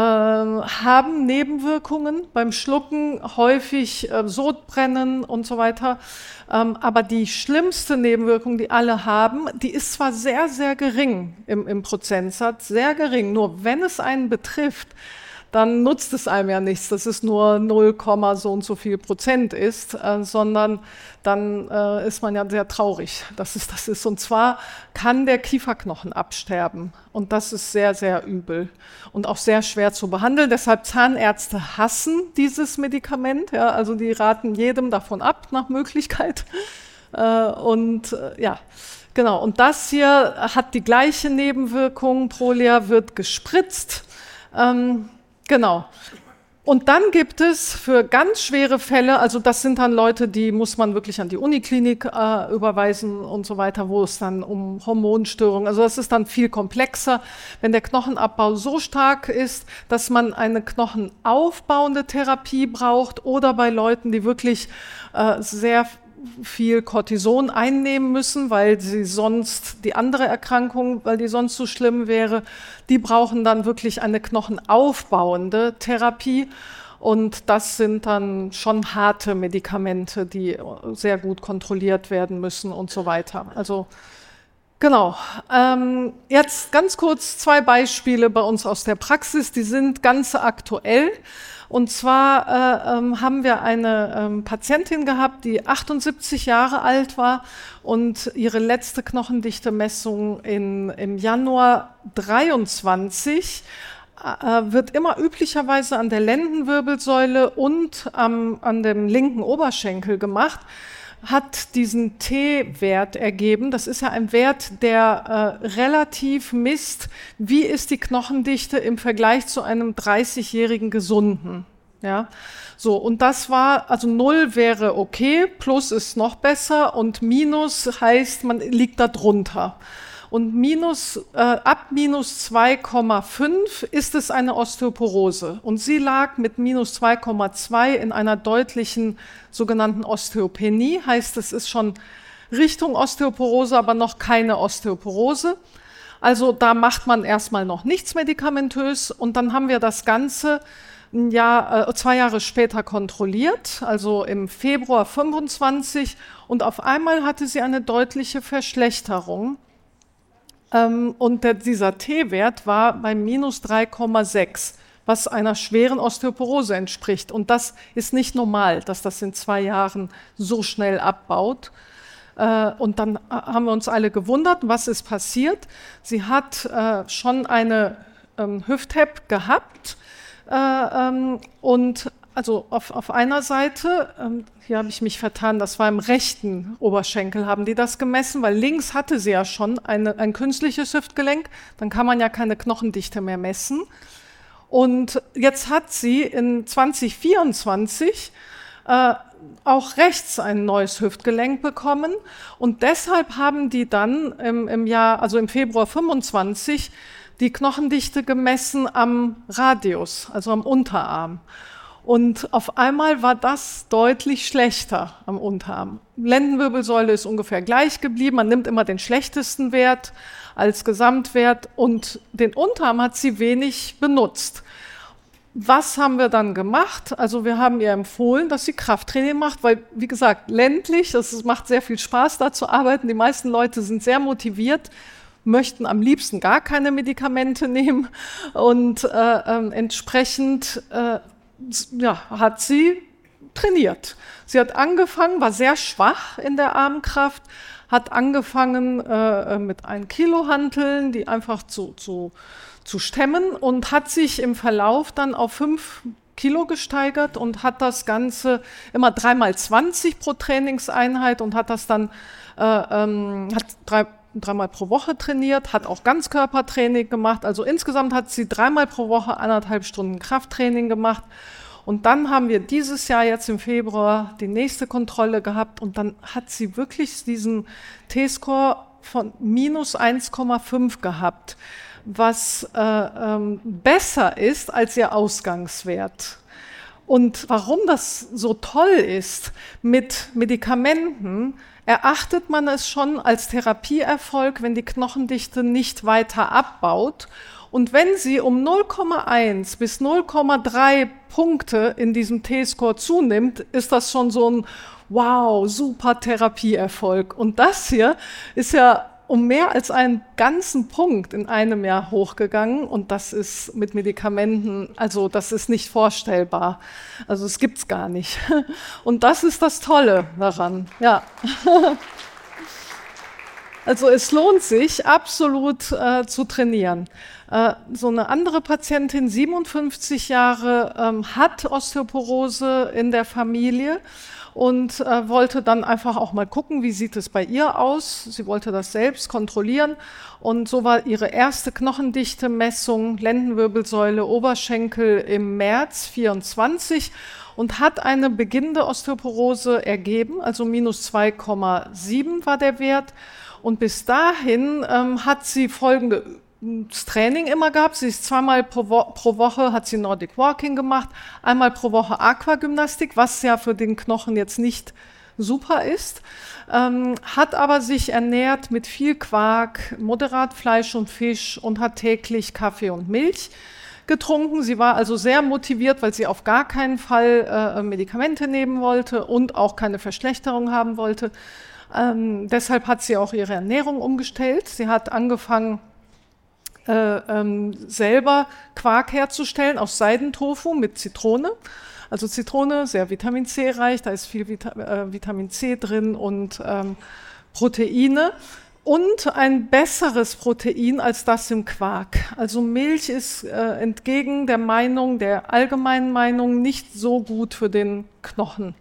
haben Nebenwirkungen beim Schlucken, häufig äh, Sodbrennen und so weiter. Ähm, aber die schlimmste Nebenwirkung, die alle haben, die ist zwar sehr, sehr gering im, im Prozentsatz, sehr gering, nur wenn es einen betrifft, dann nutzt es einem ja nichts, dass es nur null, so und so viel Prozent ist, äh, sondern dann äh, ist man ja sehr traurig, dass es das ist. Und zwar kann der Kieferknochen absterben und das ist sehr, sehr übel und auch sehr schwer zu behandeln. Deshalb Zahnärzte hassen dieses Medikament, ja, also die raten jedem davon ab, nach Möglichkeit. Äh, und äh, ja, genau. Und das hier hat die gleiche Nebenwirkung, Prolia wird gespritzt. Ähm, Genau. Und dann gibt es für ganz schwere Fälle, also das sind dann Leute, die muss man wirklich an die Uniklinik äh, überweisen und so weiter, wo es dann um Hormonstörungen, also das ist dann viel komplexer, wenn der Knochenabbau so stark ist, dass man eine knochenaufbauende Therapie braucht oder bei Leuten, die wirklich äh, sehr viel Cortison einnehmen müssen, weil sie sonst die andere Erkrankung, weil die sonst so schlimm wäre, die brauchen dann wirklich eine knochenaufbauende Therapie und das sind dann schon harte Medikamente, die sehr gut kontrolliert werden müssen und so weiter. Also genau. Ähm, jetzt ganz kurz zwei Beispiele bei uns aus der Praxis, die sind ganz aktuell. Und zwar äh, ähm, haben wir eine ähm, Patientin gehabt, die achtundsiebzig Jahre alt war und ihre letzte Knochendichte-Messung in, im Januar dreiundzwanzig äh, wird immer üblicherweise an der Lendenwirbelsäule und am, an dem linken Oberschenkel gemacht, hat diesen T-Wert ergeben. Das ist ja ein Wert, der äh, relativ misst, wie ist die Knochendichte im Vergleich zu einem dreißigjährigen Gesunden. Ja, so, und das war, also null wäre okay, plus ist noch besser und minus heißt, man liegt da drunter. Und minus, äh, ab minus zwei Komma fünf ist es eine Osteoporose. Und sie lag mit minus zwei Komma zwei in einer deutlichen sogenannten Osteopenie. Heißt, es ist schon Richtung Osteoporose, aber noch keine Osteoporose. Also da macht man erstmal noch nichts medikamentös. Und dann haben wir das Ganze ein Jahr, äh, zwei Jahre später kontrolliert, also im Februar fünfundzwanzig. Und auf einmal hatte sie eine deutliche Verschlechterung. Und der, dieser T-Wert war bei minus drei Komma sechs, was einer schweren Osteoporose entspricht. Und das ist nicht normal, dass das in zwei Jahren so schnell abbaut. Äh, und dann haben wir uns alle gewundert, was ist passiert. Sie hat äh, schon eine ähm, Hüft-Hep gehabt äh, ähm, und also auf, auf einer Seite, ähm, hier habe ich mich vertan, das war im rechten Oberschenkel, haben die das gemessen, weil links hatte sie ja schon eine, ein künstliches Hüftgelenk, dann kann man ja keine Knochendichte mehr messen. Und jetzt hat sie in zwanzig vierundzwanzig äh, auch rechts ein neues Hüftgelenk bekommen und deshalb haben die dann im, im Jahr, also im Februar fünfundzwanzig, die Knochendichte gemessen am Radius, also am Unterarm. Und auf einmal war das deutlich schlechter am Unterarm. Lendenwirbelsäule ist ungefähr gleich geblieben. Man nimmt immer den schlechtesten Wert als Gesamtwert und den Unterarm hat sie wenig benutzt. Was haben wir dann gemacht? Also wir haben ihr empfohlen, dass sie Krafttraining macht, weil, wie gesagt, ländlich, es macht sehr viel Spaß, da zu arbeiten. Die meisten Leute sind sehr motiviert, möchten am liebsten gar keine Medikamente nehmen und äh, äh, entsprechend äh, ja, hat sie trainiert. Sie hat angefangen, war sehr schwach in der Armkraft, hat angefangen äh, mit ein Kilo Hanteln, die einfach zu, zu, zu stemmen und hat sich im Verlauf dann auf fünf Kilo gesteigert und hat das Ganze immer dreimal zwanzig pro Trainingseinheit und hat das dann äh, ähm, hat drei dreimal pro Woche trainiert, hat auch Ganzkörpertraining gemacht. Also insgesamt hat sie dreimal pro Woche anderthalb Stunden Krafttraining gemacht. Und dann haben wir dieses Jahr jetzt im Februar die nächste Kontrolle gehabt und dann hat sie wirklich diesen T-Score von minus eins Komma fünf gehabt, was äh, ähm, besser ist als ihr Ausgangswert. Und warum das so toll ist, mit Medikamenten erachtet man es schon als Therapieerfolg, wenn die Knochendichte nicht weiter abbaut. Und wenn sie um null Komma eins bis null Komma drei Punkte in diesem T-Score zunimmt, ist das schon so ein wow, super Therapieerfolg. Und das hier ist ja um mehr als einen ganzen Punkt in einem Jahr hochgegangen und das ist mit Medikamenten, also das ist nicht vorstellbar. Also es gibt's gar nicht. Und das ist das Tolle daran, ja. Also es lohnt sich, absolut äh, zu trainieren. Äh, so eine andere Patientin, siebenundfünfzig Jahre, ähm, hat Osteoporose in der Familie und äh, wollte dann einfach auch mal gucken, wie sieht es bei ihr aus. Sie wollte das selbst kontrollieren und so war ihre erste Knochendichte-Messung, Lendenwirbelsäule, Oberschenkel im März vierundzwanzig und hat eine beginnende Osteoporose ergeben, also minus zwei Komma sieben war der Wert. Und bis dahin ähm, hat sie folgende das Training immer gehabt. Sie ist zweimal pro, Wo pro Woche hat sie Nordic Walking gemacht, einmal pro Woche Aquagymnastik, was ja für den Knochen jetzt nicht super ist, ähm, hat aber sich ernährt mit viel Quark, moderat Fleisch und Fisch und hat täglich Kaffee und Milch getrunken. Sie war also sehr motiviert, weil sie auf gar keinen Fall äh, Medikamente nehmen wollte und auch keine Verschlechterung haben wollte. Ähm, deshalb hat sie auch ihre Ernährung umgestellt. Sie hat angefangen, Äh, ähm, selber Quark herzustellen aus Seidentofu mit Zitrone. Also Zitrone, sehr Vitamin C reich, da ist viel Vita äh, Vitamin C drin und ähm, Proteine und ein besseres Protein als das im Quark. Also Milch ist äh, entgegen der Meinung, der allgemeinen Meinung nicht so gut für den Knochen.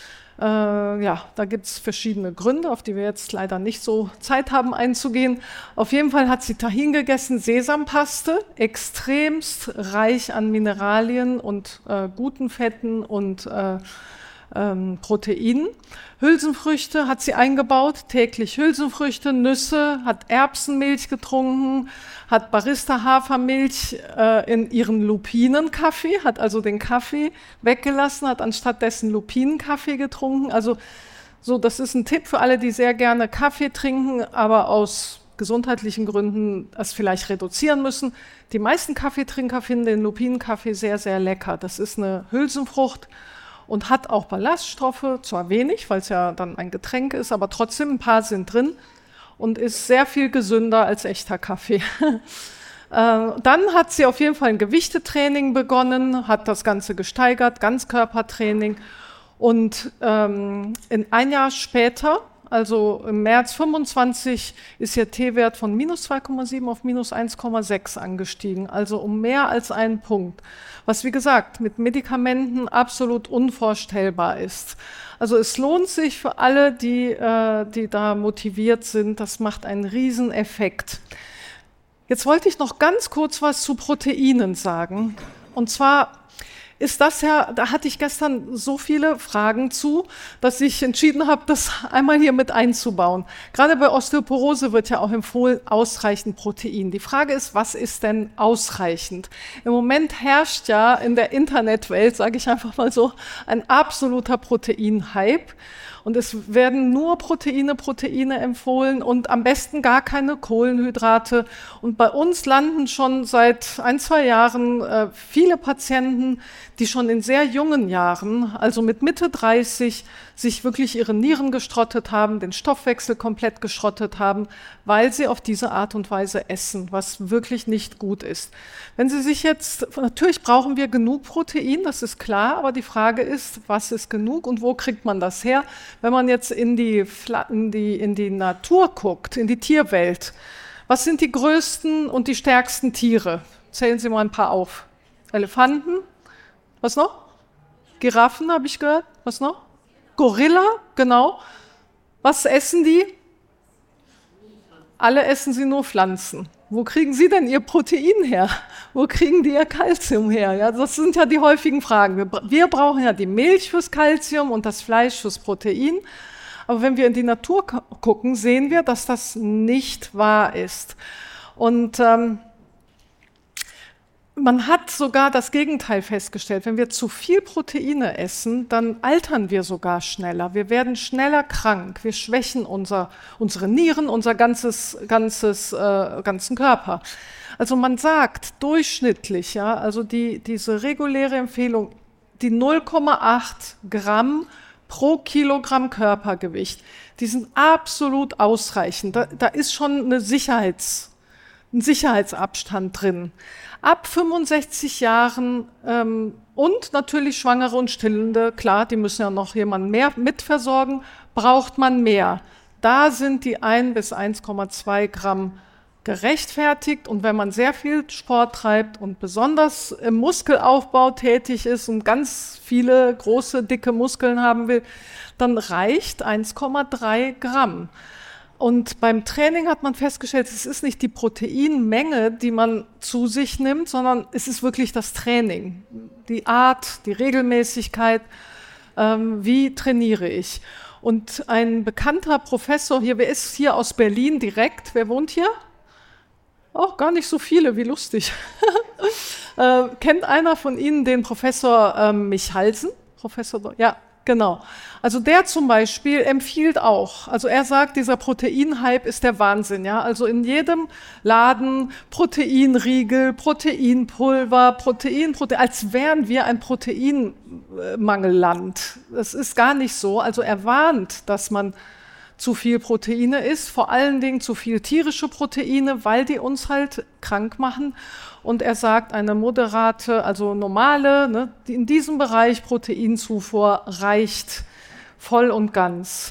Äh, ja, da gibt es verschiedene Gründe, auf die wir jetzt leider nicht so Zeit haben einzugehen. Auf jeden Fall hat sie Tahin gegessen, Sesampaste, extremst reich an Mineralien und äh, guten Fetten und äh, ähm, Proteinen. Hülsenfrüchte hat sie eingebaut, täglich Hülsenfrüchte, Nüsse, hat Erbsenmilch getrunken, hat Barista-Hafermilch äh, in ihren Lupinenkaffee, hat also den Kaffee weggelassen, hat anstattdessen Lupinenkaffee getrunken. Also so, das ist ein Tipp für alle, die sehr gerne Kaffee trinken, aber aus gesundheitlichen Gründen es vielleicht reduzieren müssen. Die meisten Kaffeetrinker finden den Lupinenkaffee sehr, sehr lecker. Das ist eine Hülsenfrucht und hat auch Ballaststoffe, zwar wenig, weil es ja dann ein Getränk ist, aber trotzdem ein paar sind drin und ist sehr viel gesünder als echter Kaffee. Dann hat sie auf jeden Fall ein Gewichtetraining begonnen, hat das Ganze gesteigert, Ganzkörpertraining und ähm, in ein Jahr später, Also im März fünfundzwanzig ist ihr T-Wert von minus zwei Komma sieben auf minus eins Komma sechs angestiegen, also um mehr als einen Punkt. Was, wie gesagt, mit Medikamenten absolut unvorstellbar ist. Also es lohnt sich für alle, die, äh, die da motiviert sind. Das macht einen Rieseneffekt. Jetzt wollte ich noch ganz kurz was zu Proteinen sagen. Und zwar ist das ja, da hatte ich gestern so viele Fragen zu, dass ich entschieden habe, das einmal hier mit einzubauen. Gerade bei Osteoporose wird ja auch empfohlen, ausreichend Protein. Die Frage ist, was ist denn ausreichend? Im Moment herrscht ja in der Internetwelt, sage ich einfach mal so, ein absoluter Protein-Hype. Und es werden nur Proteine, Proteine empfohlen und am besten gar keine Kohlenhydrate. Und bei uns landen schon seit ein, zwei Jahren äh, viele Patienten, die schon in sehr jungen Jahren, also mit Mitte dreißig, sich wirklich ihre Nieren geschrottet haben, den Stoffwechsel komplett geschrottet haben, weil sie auf diese Art und Weise essen, was wirklich nicht gut ist. Wenn Sie sich jetzt, natürlich brauchen wir genug Protein, das ist klar, aber die Frage ist, was ist genug und wo kriegt man das her? Wenn man jetzt in die, in die, in die Natur guckt, in die Tierwelt, was sind die größten und die stärksten Tiere? Zählen Sie mal ein paar auf. Elefanten, was noch? Giraffen, habe ich gehört. Was noch? Gorilla, genau. Was essen die? Alle essen sie nur Pflanzen. Wo kriegen Sie denn Ihr Protein her? Wo kriegen die Ihr Kalzium her? Ja, das sind ja die häufigen Fragen. Wir, wir brauchen ja die Milch fürs Kalzium und das Fleisch fürs Protein. Aber wenn wir in die Natur gucken, sehen wir, dass das nicht wahr ist. Und ähm, man hat sogar das Gegenteil festgestellt. Wenn wir zu viel Proteine essen, dann altern wir sogar schneller. Wir werden schneller krank. Wir schwächen unser, unsere Nieren, unser ganzes, ganzes, äh, ganzen Körper. Also man sagt durchschnittlich, ja, also die, diese reguläre Empfehlung, die null Komma acht Gramm pro Kilogramm Körpergewicht, die sind absolut ausreichend. Da, da ist schon eine Sicherheits, ein Sicherheitsabstand drin. Ab fünfundsechzig Jahren ähm, und natürlich Schwangere und Stillende, klar, die müssen ja noch jemanden mehr mitversorgen, braucht man mehr. Da sind die ein bis eins Komma zwei Gramm gerechtfertigt. Und wenn man sehr viel Sport treibt und besonders im Muskelaufbau tätig ist und ganz viele große, dicke Muskeln haben will, dann reicht eins Komma drei Gramm. Und beim Training hat man festgestellt, es ist nicht die Proteinmenge, die man zu sich nimmt, sondern es ist wirklich das Training, die Art, die Regelmäßigkeit, ähm, wie trainiere ich. Und ein bekannter Professor hier, wer ist hier aus Berlin direkt? Wer wohnt hier? Oh, gar nicht so viele, wie lustig. äh, kennt einer von Ihnen den Professor ähm, Michalsen? Professor, ja. Genau. Also der zum Beispiel empfiehlt auch, also er sagt, dieser Proteinhype ist der Wahnsinn, ja. Also in jedem Laden Proteinriegel, Proteinpulver, Protein, Protein, als wären wir ein Proteinmangelland. Das ist gar nicht so. Also er warnt, dass man zu viel Proteine isst, vor allen Dingen zu viel tierische Proteine, weil die uns halt krank machen. Und er sagt, eine moderate, also normale, ne, in diesem Bereich Proteinzufuhr reicht voll und ganz.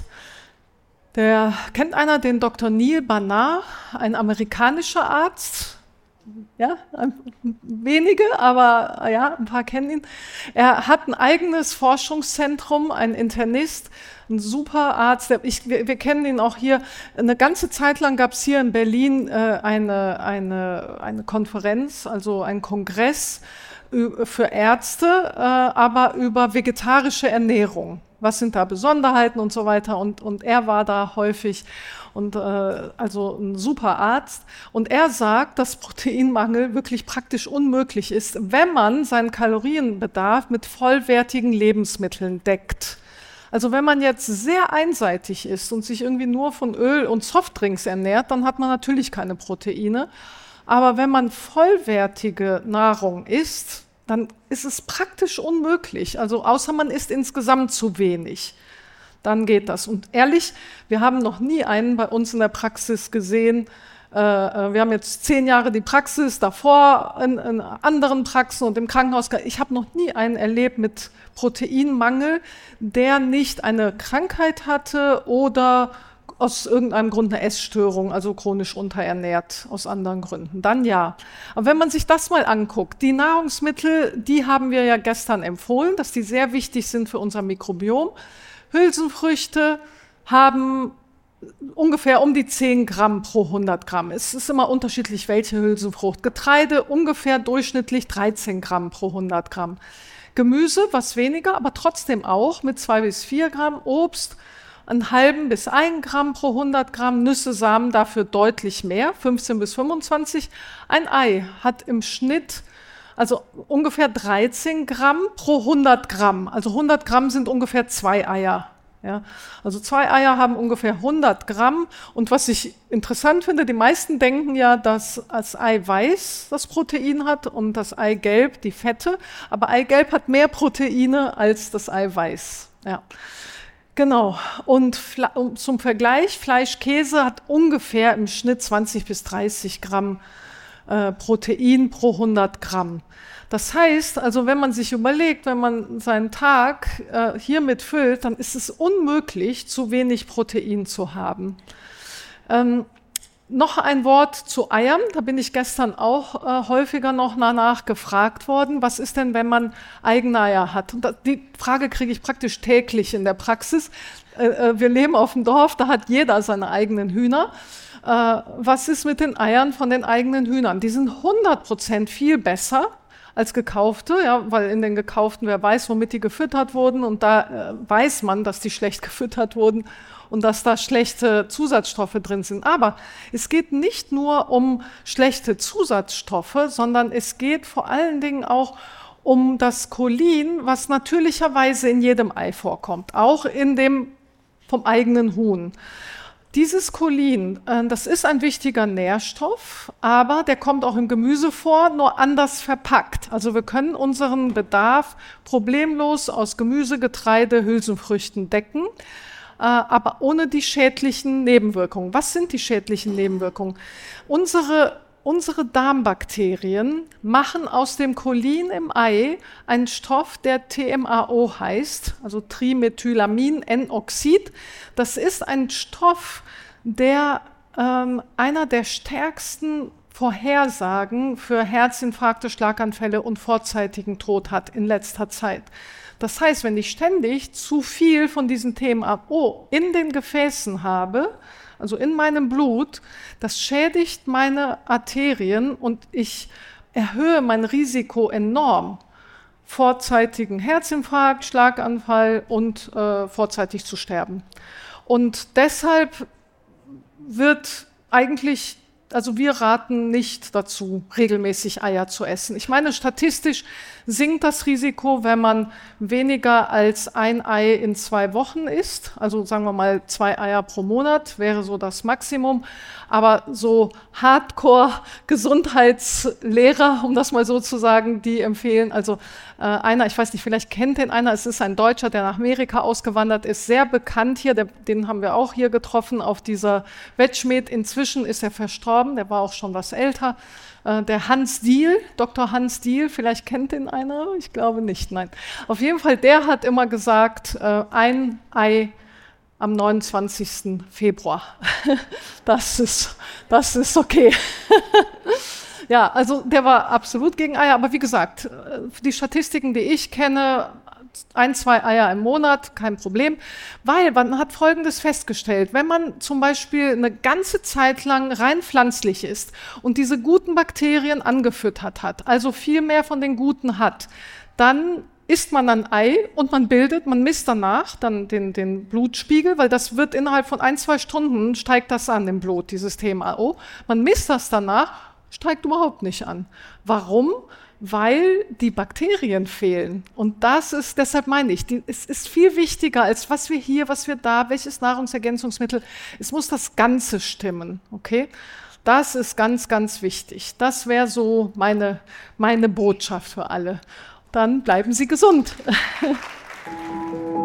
Der, kennt einer den Doktor Neil Barnard, ein amerikanischer Arzt? Ja, wenige, aber ja, ein paar kennen ihn. Er hat ein eigenes Forschungszentrum, ein Internist, ein super Arzt. Der, ich, wir, wir kennen ihn auch hier. Eine ganze Zeit lang gab es hier in Berlin äh, eine, eine, eine Konferenz, also einen Kongress für Ärzte, äh, aber über vegetarische Ernährung. Was sind da Besonderheiten und so weiter? Und, und er war da häufig. Und äh, also ein super Arzt. Und er sagt, dass Proteinmangel wirklich praktisch unmöglich ist, wenn man seinen Kalorienbedarf mit vollwertigen Lebensmitteln deckt. Also wenn man jetzt sehr einseitig ist und sich irgendwie nur von Öl und Softdrinks ernährt, dann hat man natürlich keine Proteine. Aber wenn man vollwertige Nahrung isst, dann ist es praktisch unmöglich. Also außer man isst insgesamt zu wenig. Dann geht das. Und ehrlich, wir haben noch nie einen bei uns in der Praxis gesehen, äh, wir haben jetzt zehn Jahre die Praxis, davor in, in anderen Praxen und im Krankenhaus. Ich habe noch nie einen erlebt mit Proteinmangel, der nicht eine Krankheit hatte oder aus irgendeinem Grund eine Essstörung, also chronisch unterernährt, aus anderen Gründen. Dann ja. Aber wenn man sich das mal anguckt, die Nahrungsmittel, die haben wir ja gestern empfohlen, dass die sehr wichtig sind für unser Mikrobiom. Hülsenfrüchte haben ungefähr um die zehn Gramm pro hundert Gramm. Es ist immer unterschiedlich, welche Hülsenfrucht. Getreide ungefähr durchschnittlich dreizehn Gramm pro hundert Gramm. Gemüse, was weniger, aber trotzdem auch mit zwei bis vier Gramm. Obst, einen halben bis ein Gramm pro hundert Gramm. Nüsse, Samen dafür deutlich mehr, fünfzehn bis fünfundzwanzig. Ein Ei hat im Schnitt also ungefähr dreizehn Gramm pro hundert Gramm. Also hundert Gramm sind ungefähr zwei Eier. Ja, also zwei Eier haben ungefähr hundert Gramm. Und was ich interessant finde, die meisten denken ja, dass das Eiweiß das Protein hat und das Eigelb die Fette. Aber Eigelb hat mehr Proteine als das Eiweiß. Ja. Genau. Und zum Vergleich, Fleisch, Käse hat ungefähr im Schnitt zwanzig bis dreißig Gramm äh, Protein pro hundert Gramm. Das heißt, also wenn man sich überlegt, wenn man seinen Tag äh, hiermit füllt, dann ist es unmöglich, zu wenig Protein zu haben. Ähm, noch ein Wort zu Eiern, da bin ich gestern auch äh, häufiger noch danach gefragt worden, was ist denn, wenn man Eigeneier hat? Und da, die Frage kriege ich praktisch täglich in der Praxis. Äh, äh, wir leben auf dem Dorf, da hat jeder seine eigenen Hühner. Äh, was ist mit den Eiern von den eigenen Hühnern? Die sind hundert Prozent viel besser als gekaufte, ja, weil in den gekauften, wer weiß, womit die gefüttert wurden, und da äh, weiß man, dass die schlecht gefüttert wurden und dass da schlechte Zusatzstoffe drin sind. Aber es geht nicht nur um schlechte Zusatzstoffe, sondern es geht vor allen Dingen auch um das Cholin, was natürlicherweise in jedem Ei vorkommt, auch in dem vom eigenen Huhn. Dieses Cholin, das ist ein wichtiger Nährstoff, aber der kommt auch im Gemüse vor, nur anders verpackt. Also wir können unseren Bedarf problemlos aus Gemüse, Getreide, Hülsenfrüchten decken, aber ohne die schädlichen Nebenwirkungen. Was sind die schädlichen Nebenwirkungen? Unsere Unsere Darmbakterien machen aus dem Cholin im Ei einen Stoff, der T M A O heißt, also Trimethylamin-N-Oxid. Das ist ein Stoff, der ähm, einer der stärksten Vorhersagen für Herzinfarkte, Schlaganfälle und vorzeitigen Tod hat in letzter Zeit. Das heißt, wenn ich ständig zu viel von diesem T M A O in den Gefäßen habe, also in meinem Blut, das schädigt meine Arterien und ich erhöhe mein Risiko enorm, vorzeitigen Herzinfarkt, Schlaganfall und äh, vorzeitig zu sterben. Und deshalb wird eigentlich, also wir raten nicht dazu, regelmäßig Eier zu essen. Ich meine, statistisch sinkt das Risiko, wenn man weniger als ein Ei in zwei Wochen isst. Also sagen wir mal zwei Eier pro Monat wäre so das Maximum. Aber so Hardcore-Gesundheitslehrer, um das mal so zu sagen, die empfehlen, also äh, einer, ich weiß nicht, vielleicht kennt den einer, es ist ein Deutscher, der nach Amerika ausgewandert ist, sehr bekannt hier, der, den haben wir auch hier getroffen auf dieser Weltschmied. Inzwischen ist er verstorben, der war auch schon was älter. Äh, der Hans Diehl, Doktor Hans Diehl, vielleicht kennt den einer, ich glaube nicht, nein. Auf jeden Fall, der hat immer gesagt, äh, ein Ei am neunundzwanzigsten Februar. Das ist, das ist okay. Ja, also der war absolut gegen Eier, aber wie gesagt, die Statistiken, die ich kenne, ein, zwei Eier im Monat, kein Problem, weil man hat Folgendes festgestellt, wenn man zum Beispiel eine ganze Zeit lang rein pflanzlich ist und diese guten Bakterien angefüttert hat, also viel mehr von den guten hat, dann isst man ein Ei und man bildet, man misst danach dann den, den Blutspiegel, weil das wird innerhalb von ein, zwei Stunden steigt das an im Blut, dieses T M A O. Man misst das danach, steigt überhaupt nicht an. Warum? Weil die Bakterien fehlen. Und das ist, deshalb meine ich, die, es ist viel wichtiger als was wir hier, was wir da, welches Nahrungsergänzungsmittel. Es muss das Ganze stimmen, okay? Das ist ganz, ganz wichtig. Das wäre so meine, meine Botschaft für alle. Dann bleiben Sie gesund.